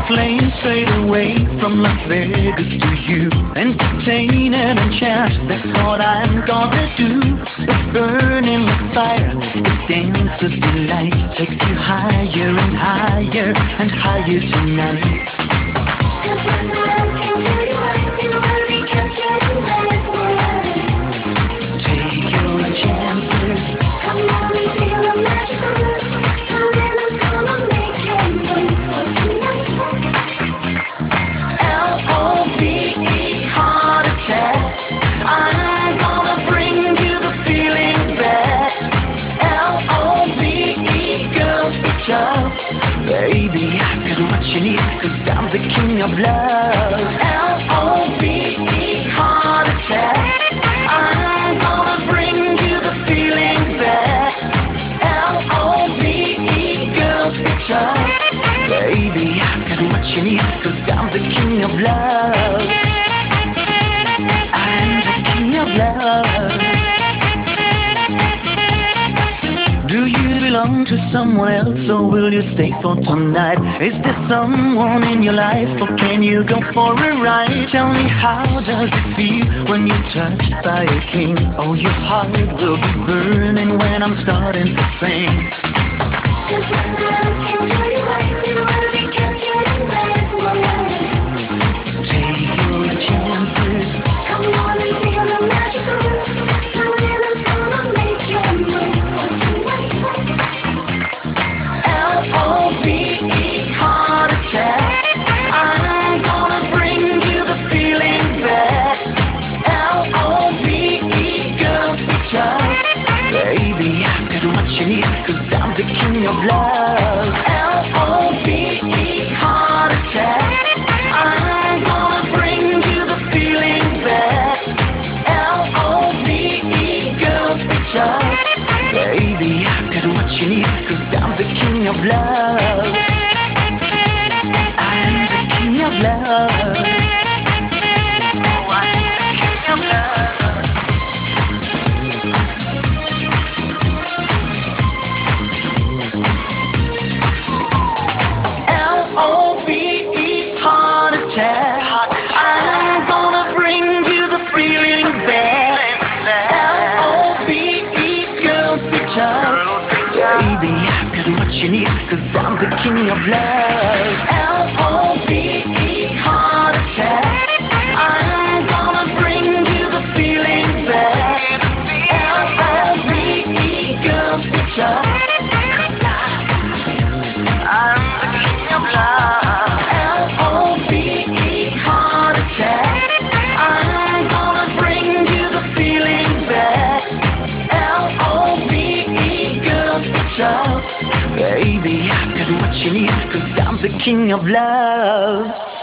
plane straight away from Las Vegas to you. Entertain and enchant, that's what I'm gonna do. It's burning like fire, it dances delight, takes you higher and higher and higher tonight. Cause when I look into your eyes, you really can't get away from it. Take your chances. Come on and feel the magic groove. The rhythm's gonna make you move for tonight. L-O-V-E, heart attack. I'm gonna bring you the feeling back. L-O-V-E, girls be tough. Baby, I've got what you need, cause I'm the king of love. L-O-V-E, heart attack. I'm gonna bring you the feeling back. L-O-V-E, girls be tough. Baby, I've got what you need, cause I'm the king of love. I'm the king of love. Do you belong to someone else, or will you stay for tonight? Is there someone in your life, or can you go for a ride? Tell me, how does it feel when you're touched by a king? Oh, your heart will be burning when I'm starting to sing. Cause when I look into your eyes, you really can't get away from it. Take your chances. Come on and feel the magic groove. The rhythm's gonna make you move for tonight. L-O-V-E, heart attack. I'm gonna bring you the feeling back. L-O-V-E, girls be tough. Baby, I've got what you need, cause I'm the king of love. L-O-V-E, heart attack. I'm gonna bring you the feeling back. L-O-V-E, girls be tough. Baby, I've got what you need, cause I'm the king of love. I'm the king of love. Oh, I'm the king of love. L-O-V-E, heart attack. I'm gonna bring you the feeling back. L-O-V-E, girls be tough. Baby, I've got what you need, cause I'm the king of love. L-O-V-E, heart attack. I'm gonna bring you the feeling back. L-O-V-E, girls be tough. I'm the king of love. L-O-V-E, heart attack. I'm gonna bring you the feeling back. L-O-V-E, girls be tough. Baby, I've got what you need, cause I'm the king of love.